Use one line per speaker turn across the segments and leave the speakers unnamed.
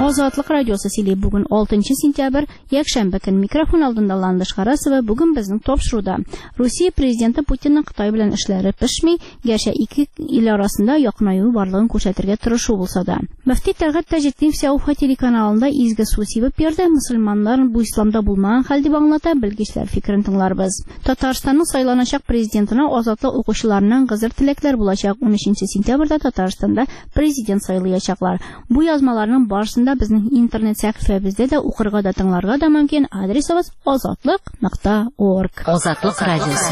Азатлык радиосы сөйли бүген 6 сентябрь, якшәмбе көн микрофон алдында Ландыш Харасова бүген безнең топшыруда. Россия президенты Путинның Кытай белән эшләре пешми, гәрчә ике ил арасында якынаю барлыгын күрсәтергә тырышу булса да. Мөфти Тәлгать Таҗетдинов Уфа телеканалында изге су сибеп берде, мөселманнар бу исламда булмаган хәл дип аңлата, белгечләр фикерен тыңларбыз. Татарстанның сайланачак президентына азатлык укучыларының гызыр теләкләр булачак. 13 сентябрьдә Татарстанда президент сайлаячаклар. Бу язмаларның барысында безнең интернет сәхифәбездә дә укырга да тыңларга да мөмкин. Адресыбыз azatlyk.org.
Азатлык радиосы.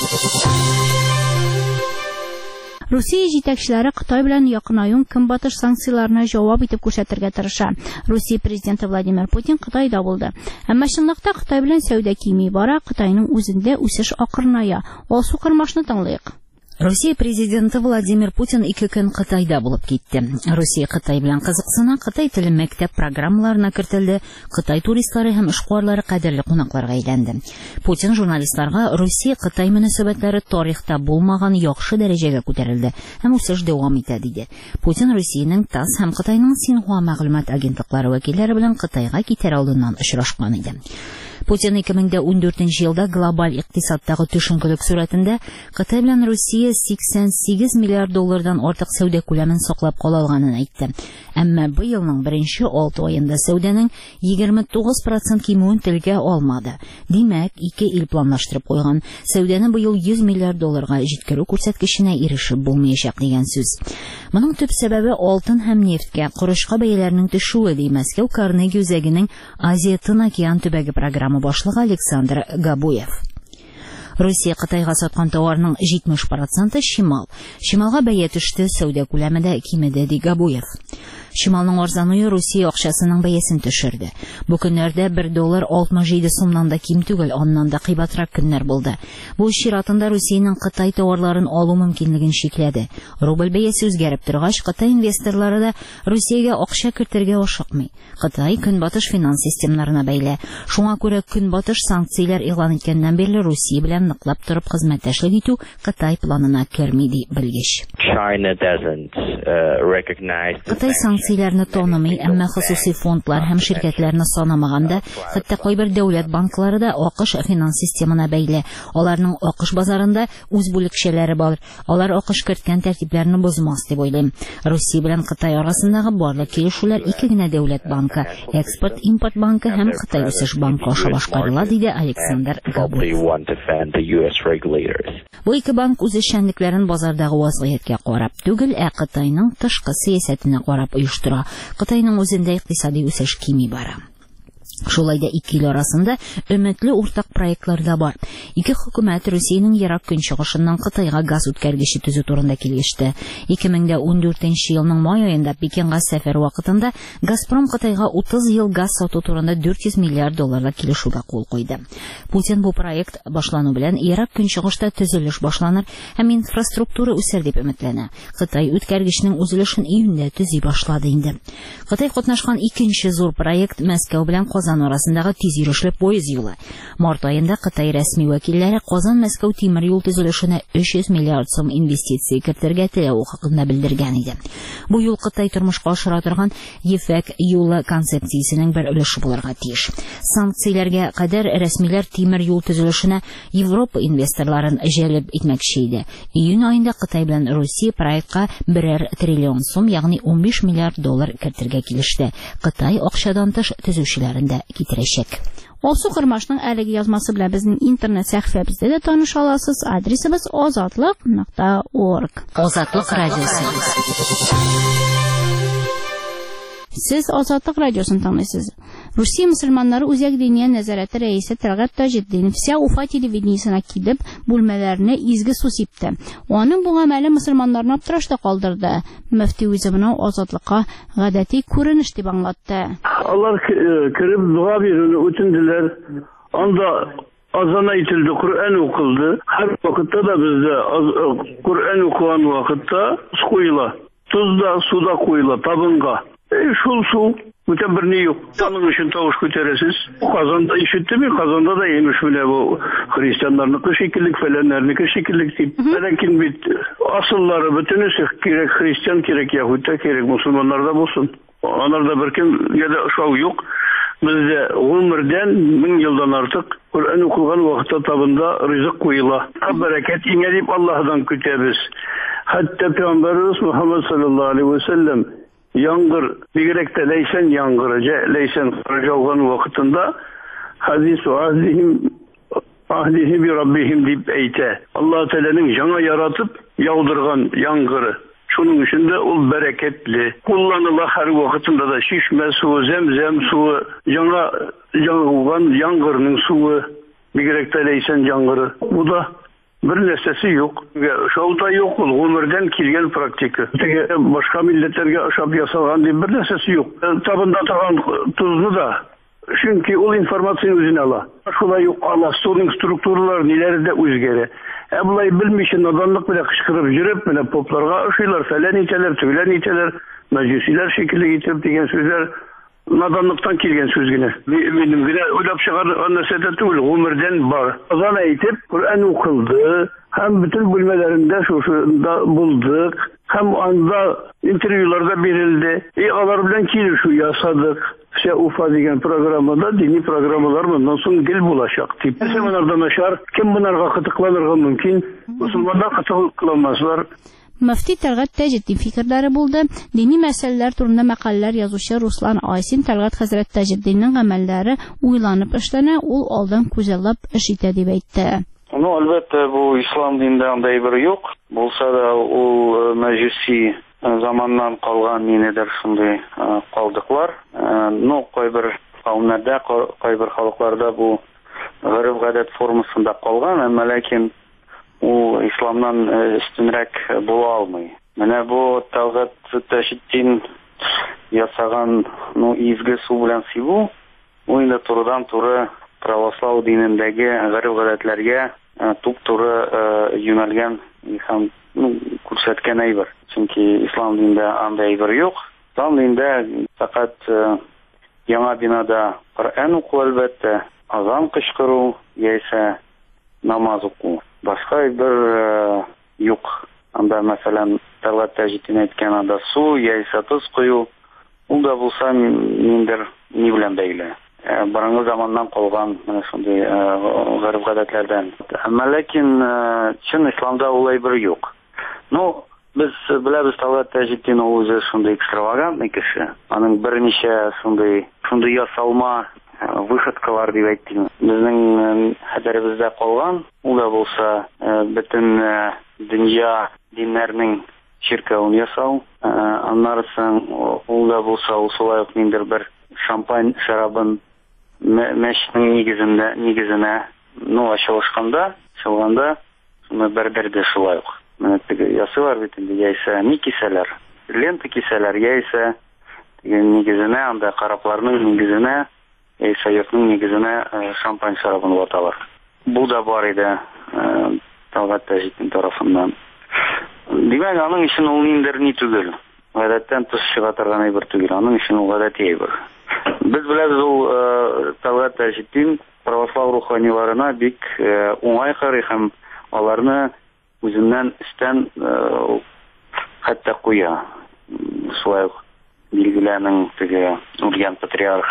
Россия җитәкчеләре Кытай белән якынаюын көнбатыш санкцияләренә җавап итеп күрсәтергә тырыша. Россия президенты Владимир Путин Кытайда булды. Әмма чынлыкта Кытай белән сәүдә кими бара, Кытайның үзендә үсеш акырная. Алсу Кырмашны тыңлыйк.
Россия президенты Владимир Путин 2 көн Кытайда булып китте. Россия Кытай белән кызыксына, Кытай теле мәктәп программаларына кертелде, Кытай туристлары һәм эшкуарлары кадерле кунакларга әйләнде. Путин журналистларга Россия-Кытай мөнәсәбәтләре тарихта булмаган яхшы дәрәҗәгә күтәрелде һәм үсеш дәвам итә диде. Путин Россиянең ТАСС һәм Кытайның Синхуа мәгълүмат агентлыклары вәкилләре белән Кытайга китәр алдыннан очрашкан иде. Путин 2014 елда глобаль икътисадтагы төшенкелек сурәтендә Кытай белән Россия 88 миллиард доллардан артык сәүдә күләмен саклап кала алганын әйтте. Әмма бу елның 1-6 аенда сәүдәнең 29% кимүен телгә алмады. Димәк, ике ил планлаштырып куйган сәүдәне бу ел 100 миллиард долларга җиткерү күрсәткеченә ирешеп булмаячак дигән сүз. Моның төп сәбәбе алтын һәм нефткә, корышка бәяләренең төшүе ди Мәскәү Карнеги үзәгенең Азия-Тын океан төбәге программы башлыгы Александр Габуев. Россия Кытайга саткан товарның 70% шимал. Шималга бәя төште, сәүдә күләме дә кимеде ди Габуев. Шималның арзануы Россия акчасының бәясен төшерде. Бу көннәрдә $1 67 сумнан да ким түгел, аннан да кыйбатрак көннәр булды. Бу чиратында Россиянең Кытай товарларын алу мөмкинлеген шикләде. Рубль бәясе үзгәреп торгач, Кытай инвесторлары да Россиягә акча кертергә ашыкмый. Кытай көнбатыш финанс системнарына бәйле. Шуңа күрә көнбатыш санкцияләр игълан иткәннән бирле Россия белән ныклап торып хезмәттәшлек итү Кытай планына керми ди белгеч. Кытай санкцияләрне танымый, әмма хосусый фондлар һәм ширкәтләрне санамаганда, хәтта кайбер дәүләт банклары да АКШ финанс системына бәйле. Аларның АКШ базарында үз бүлекчәләре бар. Алар АКШ керткән тәртипләрне бозмас дип уйлыйм. Россия белән Кытай арасындагы барлык килешүләр ике генә дәүләт банкы, Экспорт-импорт банкы һәм Кытай үсеш банкы аша башкарыла, диде Александр Габуев. Бу ике банк үз эшчәнлекләрен базардагы вазгыятькә карап түгел, ә Кытайның тышкы сәясәтенә карап оештыра. Кытайның үзендә икътисади үсеш кими бара. Шулай да ике ил арасында өметле уртак проектлар да бар. Ике хөкүмәт Россиянең ерак көнчыгышыннан Кытайга газ үткәргече төзү турында килеште. 2014 елның май аенда Пекинга сәфәр вакытында Газпром Кытайга 30 ел газ сату турында $400 миллиард килешүгә кул куйды. Путин бу проект башлану белән ерак көнчыгышта төзелеш башланыр һәм инфраструктура үсәр дип өметләнә. Кытай үткәргечнең үзелешен июньдә төзи башлады инде. Кытай катнашкан икенче зур проект Мәскәү белән Казан арасындагы тиз йөрүчле поезд юлы. Март аенда Кытай рәсми вәкилләре Казан-Мәскәү тимер юл төзелешенә 300 миллиард сум инвестиция кертергә теләү хакында белдергән иде. Бу юл Кытай тормышка ашыра торган ефәк юлы концепциясенең бер өлеше булырга тиеш. Санкцияләргә кадәр рәсмиләр тимер юл төзелешенә Европа инвесторларын җәлеп итмәкче иде. Июнь аенда Кытай белән Россия проектка 1 триллион сум, ягъни $15 миллиард кертергә килеште. Кытай акчадан тыш төзүчеләрендә китерәчәк.
Алсу Кырмашның әлеге язмасы белән безнең интернет сәхифәбездә дә таныша аласыз. Адресыбыз azatlyk.org.
Азатлык радиосы.
Сез Азатлык радиосын тыңлыйсыз. Россия мөселманнары үзәк диния нәзарәте рәисе Тәлгать Таҗетдинов Уфа телевидениесенә килеп, бүлмәләренә изге су сипте. Аның бу гамәле мөселманнарны аптырашта калдырды. Мөфти үзе моны азатлыкка гадәти күренеш дип аңлатты.
Алар кирип дуа бирүне үтенделәр. Анда азан әйтелде, Коръән укылды. Һәр вакытта да бездә Коръән укыган вакытта су куела. Туз да, суда куела табынга. Шул су Бүтән бер ни юк. Аның өчен тавыш күтәрәсез. Казанда ишеттеме? Казанда да имеш менә бу христианнарныкы шикеллек, фәләннәрнеке шикеллек дип. Ләкин бит асыллары бөтенесе кирәк, христиан кирәк, яһүд та кирәк, мусульманнар да булсын. Аларда беркемгә дә ошау юк. Бездә гомердән 1000 елдан артык Коръән укылган вакытта табында ризык куела. Бәрәкәт иңә дип Аллаһдан көтәбез. Хәтта Пәйгамбәрбез Мөхәммәд саллаллаһу алейхи ва саллям яңгыр, бигрәк тә ләйсән яңгыры, ләйсән жауган вакытында хадису аһдихи би раббихим дип әйтә. Аллаһ Тәгаләнең яңа яратып яудырган яңгыры. Шуның өчен дә ул бәрәкәтле. Кулланыла һәр вакытында да шишмә суы, зәмзәм суы, яңа жауган яңгырның суы, бигрәк тә ләйсән яңгыры. Бу да бер нәрсәсе юк. Шаута юк, ул гомердән килгән практика. Башка милләтләргә ошап ясалган дип бер нәрсәсе юк. Табында торган тузны да, чөнки ул информацияны үзенә ала. Шулай ук ала, суның структуралары ниләре дә үзгәрә. Булай белмичә наданлык белән кычкырып йөреп, менә попларга ошыйлар, фәлән итәләр, төгәлән итәләр, мәҗүсиләр шикелле итеп дигән сүзләр наданлыктан килгән сүз генә. Минем генә уйлап чыгарган нәрсә дә түгел, гомердән бар. Азан әйтеп, Коръән укылды, һәм бөтен бүлмәләрендә шушында булдык, һәм анда интервьюларда бирелде. Алар белән килешү ясадык. Вся Уфа дигән программада дини программалар моннан соң гел булачак дип. Монарда начар, кем монарга кытыкланырга мөмкин? Мусульманнар кытыкланмаслар.
Мөфти Тәлгать Таҗетдин фикерләре булды. Дини мәсьәләләр турында мәкаләләр язучы Руслан Айсин Тәлгать хәзрәт Таҗетдиннең гамәлләре уйланып эшләнә, ул алдан күзаллап эш итә дип әйтте.
Әлбәттә, бу ислам динендә андай бер юк. Булса да ул мәҗүси заманнан калган ниндидер шундый калдыклар. Кайбер кавемнәрдә, кайбер халыкларда бу гореф-гадәт формасында калган, әмма ләкин ул исламнан өстенрәк була алмый. Менә бу Тәлгать Таҗетдин ясаган изге су белән сибу, ул инде турыдан-туры православ динендәге гореф-гадәтләргә туп-туры юнәлгән һәм күрсәткән әйбер. Чөнки ислам динендә андай әйбер юк. Ислам динендә фақат яңа бинада Коръән уку, әлбәттә, азан кычкыру яисә намаз уку. Башка әйбер юк. Анда, мәсәлән, Тәлгать Таҗетдин әйткән анда су яисә тоз кую, ул да булса ниндер ни белән бәйле. Борынгы заманнан калган менә шундый гореф-гадәтләрдән. Әмма ләкин чын исламда ул әйбер юк. Без беләбез, Тәлгать Таҗетдин ул үзе шундый экстравагантный кеше. Аның берничә шундый ясалма выходкалар дип әйтим. Безнең хәтеребездә калган, ул да булса бөтен дөнья диннәрнең чиркәвен ясау. Аннары соң ул да булса шулай ук ниндер бер шампань шарабын мәчетнең нигезенә ачылышканда, шуны бердерде шулай ук. Менә теге ясыйлар бит инде, яисә ни кисәләр, лента кисәләр, яисә нигезенә, анда карапларның нигезенә, яисә йортның нигезенә шампань шарабын ваталар. Бу да бар иде Тәлгать Таҗетдин тарафыннан. Димәк, аның өчен ул ниндер ни түгел. Гадәттән тыш чыга торган әйбер түгел, аның өчен ул гадәти әйбер. Без беләбез, ул Тәлгать Таҗетдин православ руханиларына бик уңай карый һәм аларны үзеннән өстән хәтта куя. Шулай ук билгеләрнең теге үлгән патриарх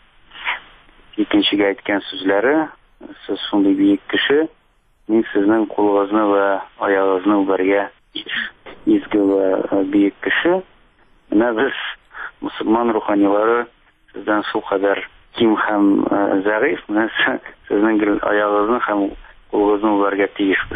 икенчегә әйткән сүзләре: сез шундый биек кеше, мин сезнең кулыгызны ва аягыгызны үбәргә изге ва биек кеше. Менә без, мусульман руханилары, сездән шул кадәр ким һәм зәгыйф, менә сезнең аягыгызны һәм кулыгызны үбәргә тиешбез.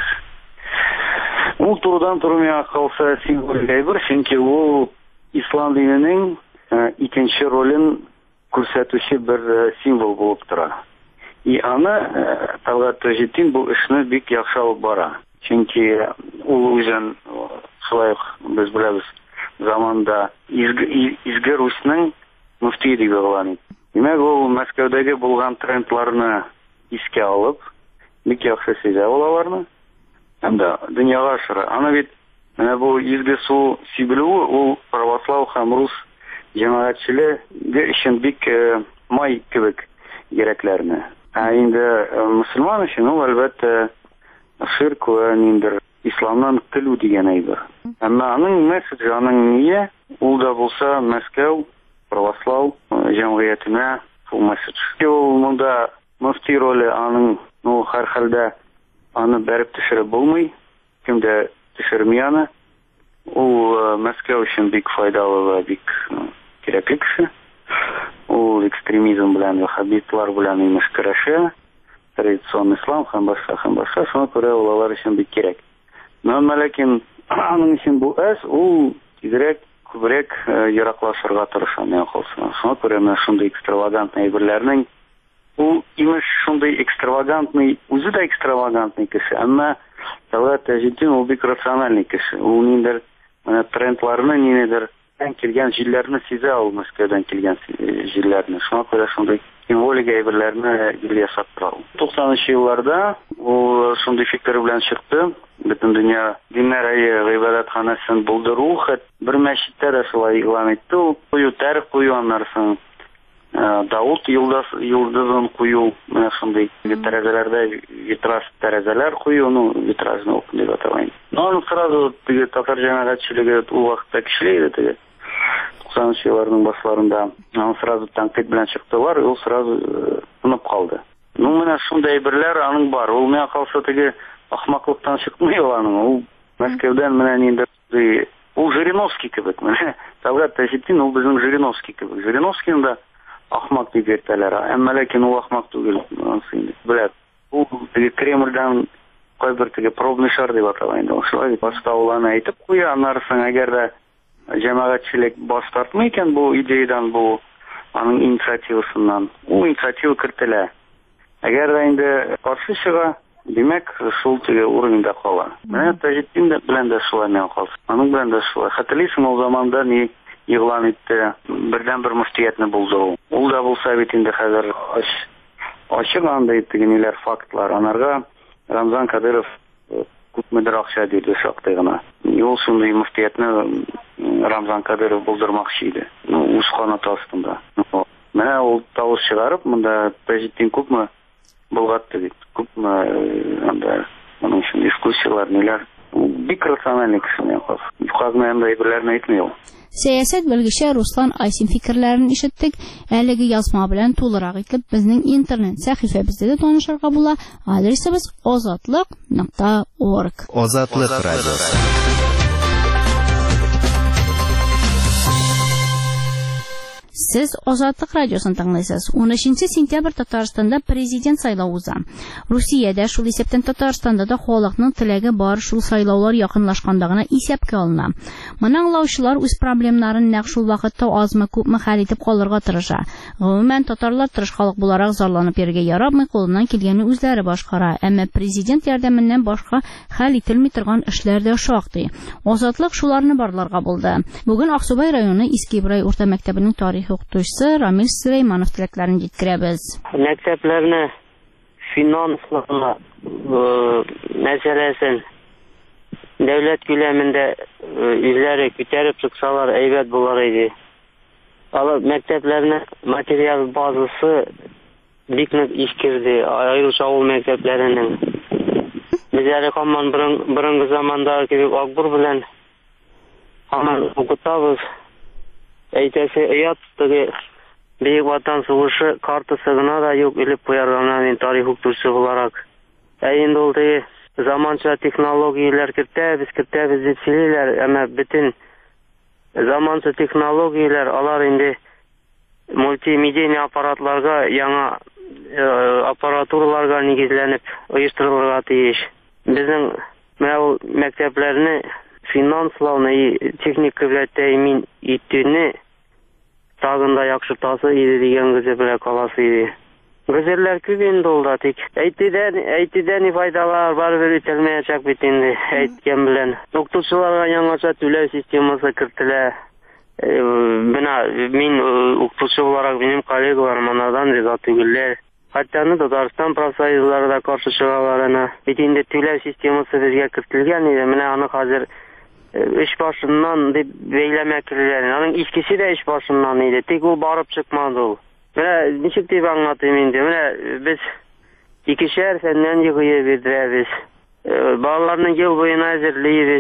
Ул турыдан-туры миңа калса символик әйбер, чөнки ул ислам диненең икенче ролен күрсәтүче бер символ булып тора. И аны Тәлгать Таҗетдин бу эшне бик яхшы алып бара. Чөнки ул үзен, шулай ук без беләбез, заманда изге Русьның мөфтие дип игълан итте. Димәк, ул Мәскәүдәге булган трендларны искә алып, бик яхшы сизә алаларны. Һәм дә дөньяга ашыра. Аны бит менә бу изге су сибелүе, ул православ һәм рус җәмәгатьчелеге өчен бик май кебек кирәкләрне. Инде мөселман өчен ул әлбәттә ширк вә ниндер исламнан көлү дигән әйбер. Әмма аның месседжы, аның ние, ул да булса Мәскәү православ җәмгыятенә ул месседж. Ул монда мөфти роле аның һәр хәлдә аны бәреп төшереп булмый, кемдә төшерми аны. Ул Мәскәү өчен бик файдалы ва бик кирәкле кеше. Ул экстремизм белән, ваххабитлар белән имеш көрәшә, традицион ислам һәм башка, шуңа күрә ул алар өчен бик кирәк. Ләкин аның өчен бу ул тизрәк, күбрәк ераклашырга тырыша, миңа калса. Шуңа күрә менә шундый экстравагантный әйберләрнең, ул имеш шундый экстравагантный, үзе дә экстравагантный кеше, әмма Талгат Таҗетдин ул бик рациональный кеше. Ул ниндер трендларны, ниндер килгән җилләрне сизә, ул Мәскәүдән килгән җилләрне. Шуңа күрә шундый символик әйберләрне ясап тора. 90-нчы елларда ул шундый фикер белән чыкты. Бөтен дөнья диннәр гыйбадәтханәсен булдыру, бер мәчеттә дә шулай игълан итте. Ул кую тарих кую, аннарсын Давут йолдызын кую, менә шундый тәрәзәләрдә витраж тәрәзәләр кую, витражны окын дип аталган. Аны сразу татар җәмәгатьчелеге ул вакытта көчле иде. 90-нчы елларның башларында аны сразу тәнкыйть белән чыктылар, ул сразу тынып калды. Менә шундый әйберләр аның бар. Ул миңа калса ахмаклыктан чыкмый аның. Ул Мәскәүдән менә инде ул Жириновский кебек. Менә Талгат Таҗетдин ул безнең Жириновский кебек. Жириновскийны да ахмак дип әйтәләр. Әмма ләкин ул ахмак түгел. Беләт. Ул Кремльдән кайбер пробный шар дип аталган. Шулай башта ул аны әйтеп куя, аннарсын әгәр дә җәмәгатьчелек баш тартмый икән бу идеядан, бу аның инициативасыннан, ул инициатива кертелә. Әгәр дә инде каршы чыга, димәк, шул уровеньда кала. Менә Таҗетдин белән дә шулай миңа калса. Аның белән дә шулай. Хәтерлисең, ул заманда ни игълан итте, бердән-бер мөфтиятне булдыру. Ул да булса бит инде хәзер ачык андай ниләр фактлар. Анарга Рамзан Кадыров күпмедер акча бирде шактый гына. Ул шундый мөфтиятне Рамзан Кадыров булдырмакчы иде. Үз канаты астында. Менә ул тавыш чыгарып, монда Таҗетдин күпме булгатты бит. Күпме анда моның өчен дискуссиялар, ниләр. Бик рациональный кеше миңа калса. Юкагына анда әйберләрне әйтми ул.
Сәясәт белгече Руслан Айсин фикерләрен ишеттек. Әлеге язма белән тулырак итеп безнең интернет сәхифәбездә дә танышырга була. Адресыбыз озатлык.org.
Озатлык радиосы.
Сез Азатлык радиосын тыңлыйсыз. 13 сентябрь Татарстанда президент сайлауы уза. Русиядә шул исәптән Татарстанда да халыкның теләге бар, шул сайлаулар якынлашканда гына исәпкә алына. Моны аңлаучылар үз проблемнарын нәкъ шул вакытта азмы күпме хәл итеп калырга тырыша. Гомумән татарлар тырыш халык буларак зарланып йөрергә ярамый, кулыннан килгәнне үзләре башкара. Әмма президент ярдәменнән башка хәл ителми торган эшләр дә шактый. Азатлык шуларны барларга булды. Бүген Аксубай районы Искибрай урта мәктәбенең тарих укытучысы Рамил Сулейманов теләкләрен җиткерәбез.
Мәктәпләрне финансларына мәсьәләсен дәүләт күләмендә үзләре күтәреп чыксалар әйбәт булар иде. Алар мәктәпләрне материал базасы бик нык искерде, аеруча авыл мәктәпләренең. Безләре һаман борынгы заманда кебек Акбур белән һаман укытабыз. Әйтәсе оят Бөек Ватан сугышы картасы гына да юк, илеп куярга мин тарих укытучысы буларак. Инде ул заманча технологияләр кертәбез дип сөйлиләр, әмма бөтен заманча технологияләр алар инде мультимедия аппаратларга, яңа аппаратураларга нигезләнеп оештырылырга тиеш. Безнең мәктәпләрне финанслауны, техник белән тәэмин итүне тагын да яхшыртасы иде дигән гүзәлләр каласы иде. Гүзәлләр күп инде ул да, тик әйтүдән файдалар барыбер ителмәячәк бит инде, әйткән белән. Укытучыларга яңача түләү системасы кертелә. Мин укытучы буларак минем коллегаларым анадан риза түгелләр. Хәтта Татарстан профсоюзлары да каршы чыгалар ана. Бит инде түләү системасы безгә кертелгән иде. Менә аны хәзер iş başından dip beylemeklilerin. Onun ikisi de iş başından idi. Tek ol barıp çıkmadı ol. Mene nişik deyip anlatayım indi. Mene biz ikişer senden yıkıyı bildireriz. Bağlarının yıl boyuna hazırlayırız.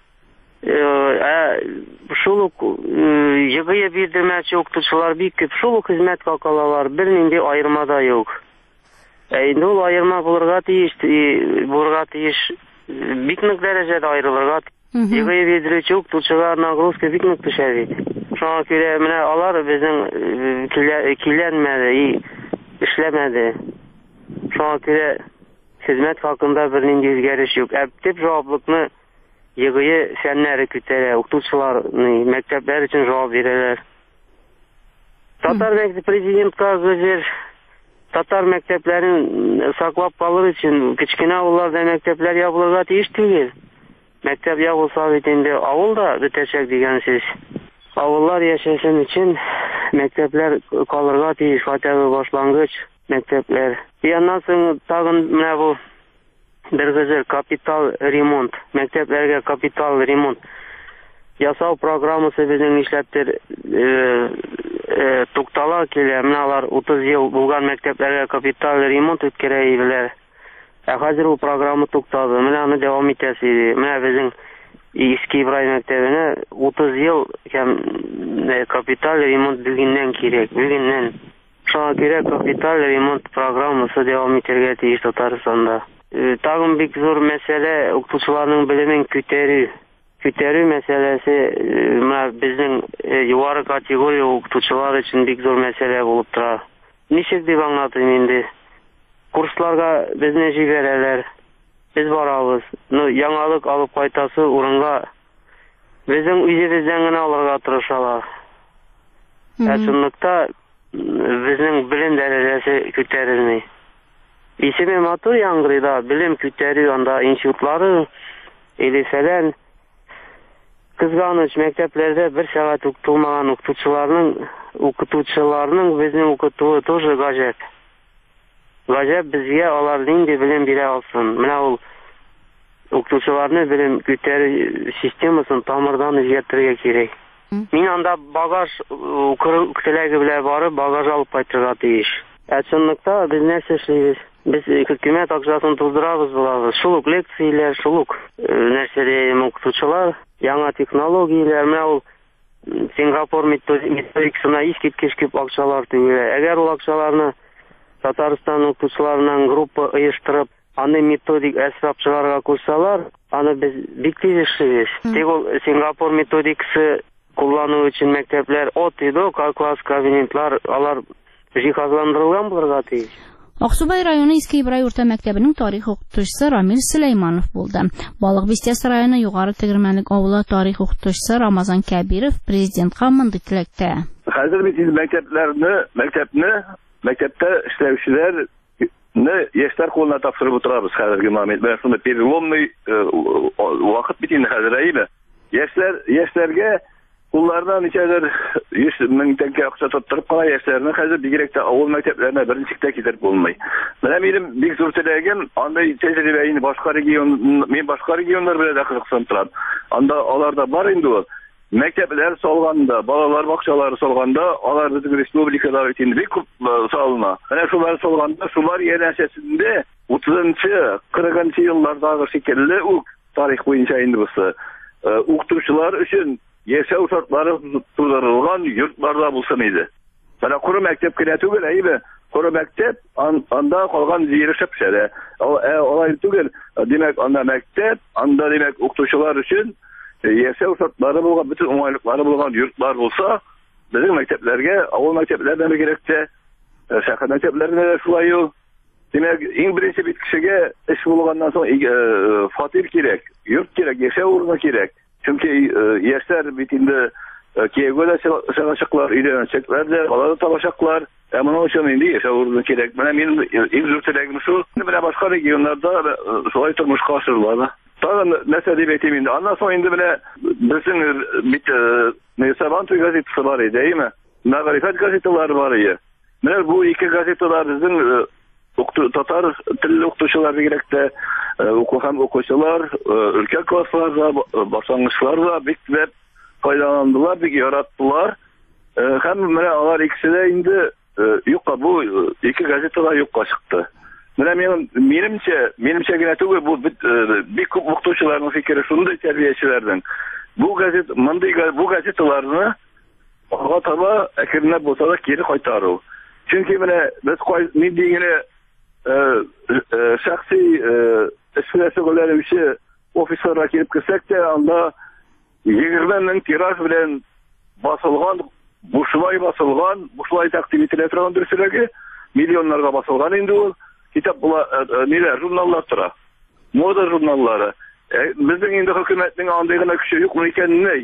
Şuluk yıkıyı bildirmesi yoktuçular bir küp. Şuluk hizmet kakalalar. Birinin ayırma da yok. Endi ol ayırma bulurga tiyiş biknik derecede ayrılırga. Yıkıyı bildirmesi yoktuçular nagruska biknik düşeriydi. Şuna göre mene alar bizim kilenmedi, işlemedi. Şuna göre hizmet hakkında birinin yüzgeriş yok. Tip cevaplıkını yıkıyı senleri kütere, okutuşular, mektepler için cevap verirler. Tatar prezidentka gözler, Tatar mekteplerin saklap kalır için küçükine avullarda mektepler yapılırga tiyiş değil. Mektep yapılsa bitinde avulda bitecek digensiz. Avullar yaşasın için mektepler kalırga tiyiş, fatihı başlangıç mektepler. Bir yandan sonra tağın bu bir güzel kapital remont, mekteplerge kapital remont yasal programısı bizim işlettir tuktala kele, mınalar 30 yıl bulgan mekteplerge kapital remont ötkereyibiler. Hazır bu programı tuktadı, mınanı devam etesiydi. Mına bizim İski İbrahim mektebine 30 yıl kapital remont bilginden kerek, bilginden. Şuna göre kapital remont programısı devam eterge tiyiş Tataristan'da. Tağın bir zor mesele okutuşularının bilimin küteri meselesi bizim yuvarı kategoriya okutuşular için bir zor mesele bulup tura. Nişik deyip anlatayım indi. Kurslarga biz ne jibereler, biz barabız. Yangalık alıp kaytası urunga bizim üzeribizden gına alırga tırışalar. Şunlukta bizim bilim derecesi küterilmeyi. İsmi matur yangırıda bilim küteri anda institutları elifelen kızganıç mekteplerde bir saat okutulmagan okutuvchilarning bizim okutuvu тоже gajep. Gajep bizge alar nindi bilim bire alsın. Mına ol okutuvchilarni bilim küteri sistemasını tamirdan izgettirge kerek. Min anda bagaj kütelegi bile barıp bagaj alıp kaytırga tiyiş. Açınlıkta biz ne seçliyiz? Biz hükümet akçaсын tuldurabız bulabız. Şuluk lektsiyalar, şuluk nerselere okutuvchilar, yana teknologiyalar, mına ol Singapur metodikasına isketkeş köp akçalar tügüler. Eğer ol akçalarını Tataristan okutuvchilarından gruppa uyuşturup, аны методик әсбап чыгарга куйсалар, аны biz бик тиз эшлейбиз. Тек ol Singapur metodикасы куллануу үчүн мектеплер отойдо, класс кабинетлар, алар jihazlandırılgan bulurga tiyiş.
Аксубай районы Иске Ибрай урта мәктәбенең тарих укытучысы Рамил Сөләйманов булды. Балык Бистәс районы югары тегермәнлек авылы тарих укытучысы Рамазан Кәбиров президентка мондый теләктә.
Хәзер бит мәктәптә эшләүчеләрне яшьләр кулына тапшырып утырабыз хәзерге момент. Менә шундый переломный вакыт бит инде хәзер әйбе. Яшьләргә Kullardan içeride 100 bin tenge akça tutturup kala yaşlarını hazır direkte avul mekteplerine birinçikte giderip olmayı. Benim bir zor teleğim anda tecrübeyi başka regionlar bile de kızıksan turan. Anda alarda var indi o. Mektepler solganda, balalar bakçaları solganda, alar bizim respublikalar için bir salına. Şular solganda, şular yerleşesinde 30-40 yıllarda şekilli tarih boyunca indi bu. Uqtuvchilar için yaşam şartları tuzarılgan yurtlarda bulsun idi. Bana kuru mektep kiretügül eybi. Kuru mektep anda kalgan ziyeri şepşere. Olay tügül demek anda mektep, anda demek uqtuvchilar için yaşam şartları bulgan, bütün olaylıkları bulgan yurtlar bulsa, bizim mekteplerge, avul mekteplerden gerekçe, şahı mekteplerine de şulayı. Demek en birinci bir kişiye iş bulgandan sonra fatir gerek, yurt gerek, yaşam uğruna gerek. Çünkü yaşlar bitinde kiyegöle çalışacaklar, öğrenecekler de, balada talaşacaklar. Ama o için indi yaşam uğruna gerek. Benim en zor teleğim şu, bana başka regionlarda şolay turmuş karşılarlar. Tabii mesela diyeyim indi. Ondan sonra indi bile bizim Sabantu gazetesi var idi, değil mi? Nagarifat gazeteleri var idi. Bu iki gazeteler bizim Tatar tilli okutuşular gerekte һәм укучылар, өлкә классларда, башлангычларда бик күп файдаландылар, бик яраттылар. Һәм менә алар икесе дә инде юкка, бу ике газетага юкка чыкты. Менә минемчә генә түгел, бу бик күп укытучыларның фикере шундый, тәрбиячеләрнең. Бу газеталарны алга таба әкренләп булса да кире кайтару. Чөнки менә без нинди генә шәхси эшләшүләребезчә офисларга килеп керсәк тә, анда 20 мең тираж белән басылган, бушлай тәкъдим ителә торган дөресрәге, миллионнарга басылган инде ул. Китап була, журналлар тора. Мода журналлары. Безнең инде хөкүмәтнең андый гына көче юк икәнне.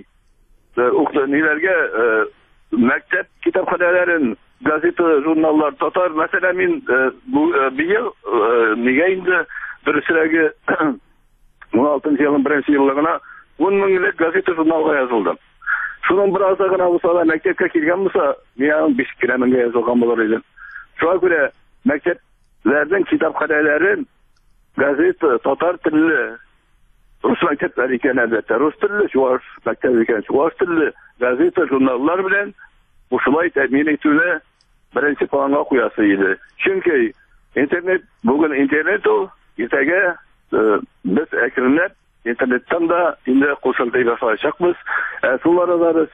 Ниләргә мәктәп китапханәләрен, газета, журналлар татар, мәсәлән, мин быел нигә инде дөресрәге 16 елның 1 еллыгына 10 меңлек газета, журналга язылдым. Шуның беразы гына булса да мәктәпкә килгән булса, мин 5 меңгә язылган булыр идем. Шуңа күрә мәктәпләрнең китапханәләрен газета татар телле, рус мәктәпләре икән әлбәттә, рус телле, чуаш мәктәп икән, чуаш телле газета, журналлар белән бушылай тәэмин итүне беренче планга куясы иде. Чөнки бүген интернет ул, иртәгә без әкренләп интернеттан да инде кушылтый башлаячакбыз. Шуларда без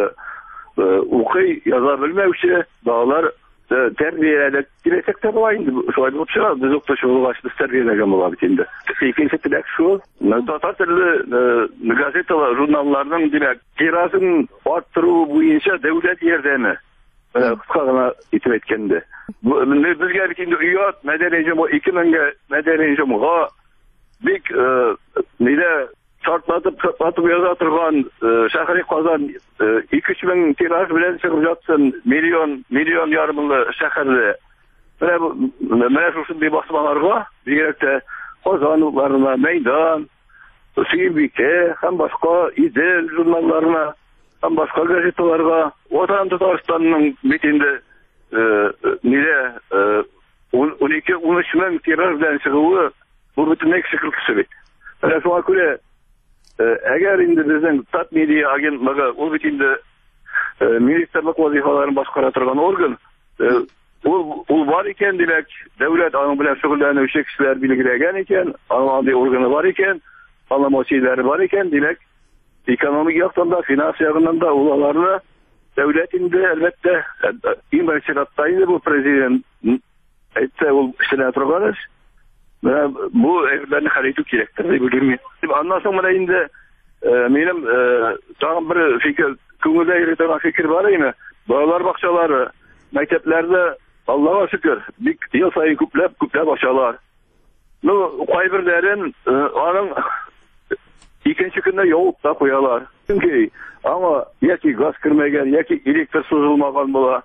укый, яза белмәүче балалар тәрбияләп киләчәктә була инде. Шулай булып чыга, без укытучылык без тәрбияләгән була бит инде. Икенче теләк шу, татар телле газеталар, журналларның димәк тиражын арттыру буенча дәүләт ярдәме. Кыска гына итеп әйткәндә. Безгә бит инде уят, мәдәни җомга 2000 мәдәни җомга бик нидә шартлатып яза торган шәһри Казан 2-3 мең тираж белән чыгып жатсын, миллион ярымлы шәһәрдә. Менә шундый басмаларга, бигрәк тә Казанларына, Мәйдан, Сөйбикә һәм башка Идел журналларына, һәм башка газеталарга, Ватан Татарстанның бит инде нидә 12-13 мең тираж белән чыгуы бу бөтенләй кичеклексе бит. Менә шуңа күрә әгәр инде безнең Тат медиа агентлыгы, ул бит инде министрлык вазифаларын башкара торган орган, ул бар икән, димәк, дәүләт аның белән шөгыльләнүче кешеләр билгеләгән икән, андый органы бар икән, полномочияләре бар икән, димәк, экономик яктан да, финанс ягыннан да ул аларны дәүләт инде әлбәттә иң беренче чиратта инде бу президент әйтсә ул эшләнә торган эш. Бу эшләрне хәл итү кирәктер дип уйлыйм. Аннан соң менә инде минем тагын бер фикер, күңелдә йөри торган фикер бар иде. Балалар бакчалары, мәктәпләрдә, Аллаһка шөкер, бик ел саен күпләп ачалар. Кайберләрен аның икенче көнне явып та куялар. Чөнки аңа яки газ кермәгән, яки электр сузылмаган була.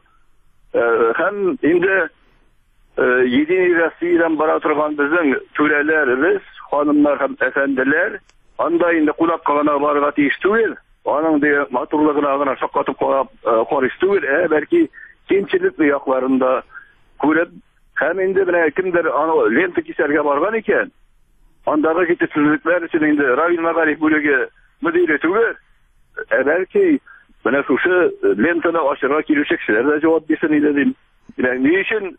Һәм инде Единый Россиядан бара торган безнең түрәләребез, ханымнар һәм әфәнделәр, анда инде кунакка гына барырга тиеш түгел, аның да матурлыгына гына шаккатып карыш түгел, бәлки кемчелекле якларында күреп, һәм инде менә кемдер аны лента кисәргә барган икән, андагы җитешсезлекләр өчен инде район мәгариф бүлеге мөдире түгел, бәлки менә шушы лентаны ачырга килүче кешеләр дә җавап бирсен иде дим. Ни өчен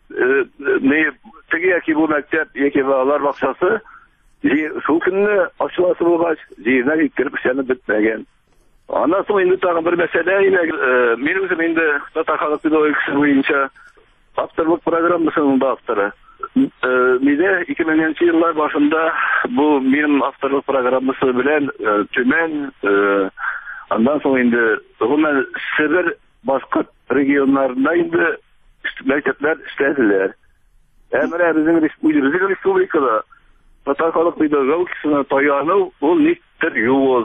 теге яки бу мәктәп яки балалар бакчасы шул көнне ачыласы булгач, җиренә китереп эшләнеп бетмәгән. Аннан соң инде тагын бер мәсьәлә, мин үзем инде татар халык педагогикасы буенча авторлык программасының да авторы. Мине 2000 еллар башында бу минем авторлык программасы белән Төмән, аннан соң инде гомумән Себер башка регионнарында инде мәктәпләр эшләделәр. Менә безнең республикада татар халык педагогикасына таяну ул никтер юл.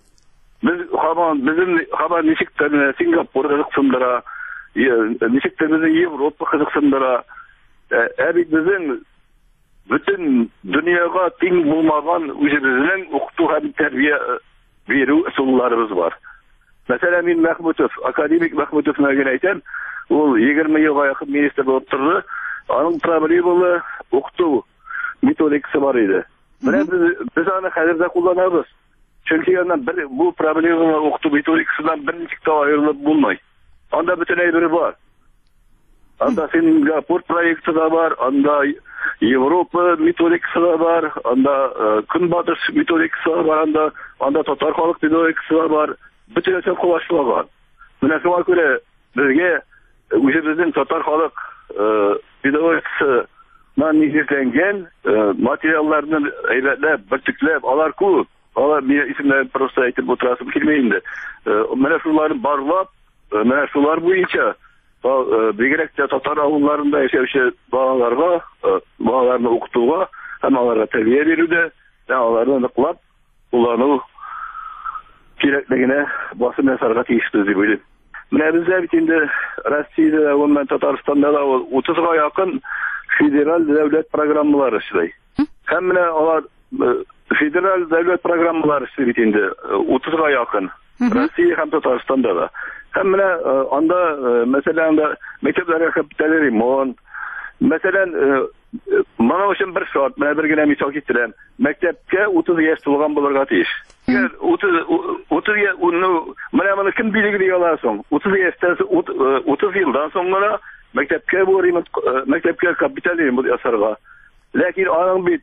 Bizim nişikten Singapur kızıksındıra, nişikten bizim Avrupa kızıksındıra, bizim bütün dünyaya ting bulmadan üzerinden okutu hem terbiye veru usullarımız var. Mesela min Mahmutov, akademik Mahmutov'una göre o 20 yıla yakın minister oldu. Onun problemi okutu metodikası var idi. Biz аны хәзердә кулланабыз. Чөнки bu проблеманы укыту методикасыннан берничек тә аерылып булмый. Анда бөтен әйбер бар. Анда Сингапур проекты да бар, анда Европа методикасы да бар, анда Көнбатыш методикасы да бар, анда татар халык методикасы да бар. Бөтен нәрсә куллашылган. Менә шуңа күрә безгә үзебезнең татар халык pedagogикасыннан нигезләнгән материалларны әйбәтләп, бертөкләп, алар күп. Алар мин исемнәрен просто әйтеп утырасым килми инде. Менә шуларны барлап, менә шулар буенча бигрәк тә татар авылларында яшәүче балаларны укытуга һәм аларга тәрбия бирүдә, аларны ныклап куллану кирәклегенә басым ясарга тиешбез дип уйлыйм. Менә бездә бит инде Россиядә, гомумән Татарстанда да 30-га якын федераль дәүләт программалары эшләй. Һәм менә алар федераль дәүләт программалары эшләй бит инде 30-га якын. Россия һәм Татарстанда да. Һәм менә анда, мәсәлән, мәктәпләргә капиталь ремонт. Мәсәлән, моның өчен бер шарт, менә бер генә мисал китерәм. Мәктәпкә 30 яшь тулган булырга тиеш. 30 яшь, менә моны кем билгели ала соң? 30 яшьтән 30 елдан соң гына мәктәпкә бу ремонт, мәктәпкә капиталь ремонт ясарга. Ләкин аның бит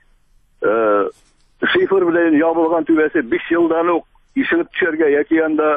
шифр белән ябылган түбәсе 5 елдан ук ишелеп төшәргә яки анда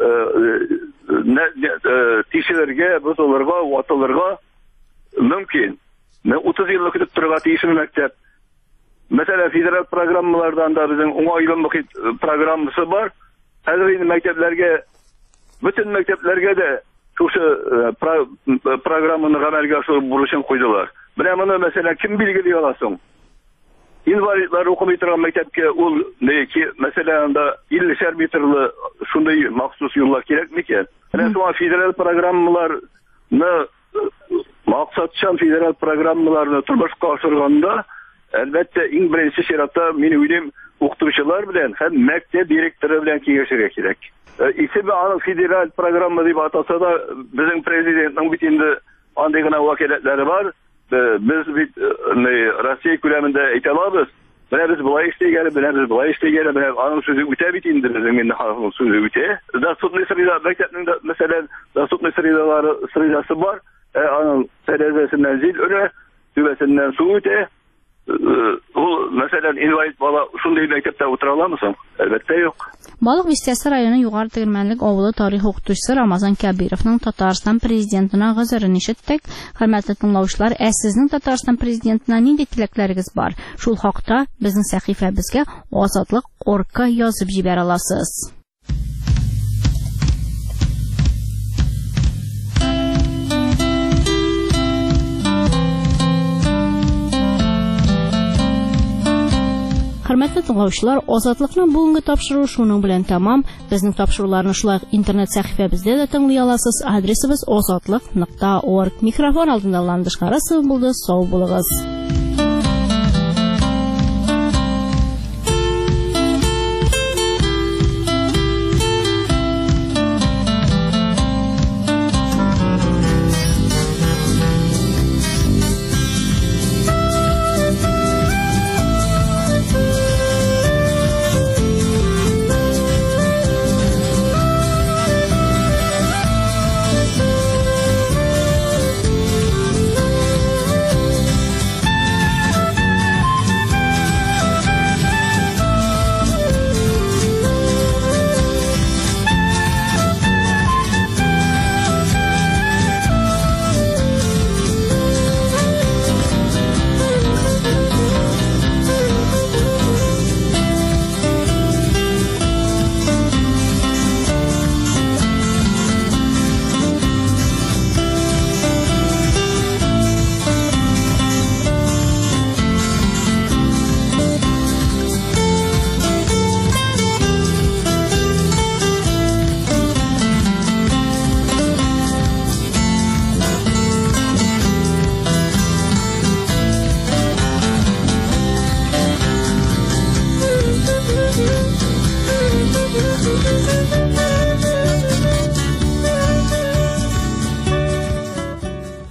тишеләргә, бозылырга, ватылырга мөмкин. 30 еллык көтеп торырга тиешме мәктәп. Мәсәлән, федераль программалардан да безнең уңайлы мөхит программасы бар. Хәзер инде мәктәпләргә, бөтен мәктәпләргә дә шушы программаны гамәлгә ашыру бурычын куйдылар. Менә моны мәсәлән кем билгели ала соң? Инвалидлар укымый торган мәктәпкә ул мәсәлән анда 50 метрлы шундый махсус юллар кирәкме икән? Менә шуңа федераль программаларны максатчан федераль программаларны тормышка ашырганда, әлбәттә, иң беренче чиратта мин уйлыйм, укытучылар белән һәм мәктәп директоры белән киңәшергә кирәк. Исеме аның федераль программа дип атаса да, безнең президентның бит инде андый гына вәкаләтләре бар. Без бит Россия күләмендә әйтә алабыз. Менә без булай эшләгән, без булай эшләгән, менә аның сүзе үтә бит инде, безнең инде халыкның сүзе үтә. Даступлый среда, мәктәпнең дә, мәсәлән, даступлый средасы бар. Аның тәрәзәсеннән җил өрә, түбәсеннән су үтә. Ул, мәсәлән, инвалид бала шундый мәктәптә утыра аламы соң? Әлбәттә юк.
Балык Бистәсе районы Югары Тегермәнлек авылы тарих укытучысы Рамазан Кәбировның Татарстан президентына гызырын ишеттек. Хөрмәтле тыңлаучылар, сезнең Татарстан президентына нинди теләкләрегез бар? Шул хакта безнең сәхифәбезгә Азатлык.org язып җибәрә аласыз. Хөрмәтле тыңлаучылар, Азатлыкның бүгенге тапшыруы шуның белән тәмам. Безнең тапшыруларны шулай интернет сәхифәбездә дә тыңлый аласыз. Адресыбыз azatlyk.org. Микрофон алдында Ландыш Карасов булды. Сау булыгыз.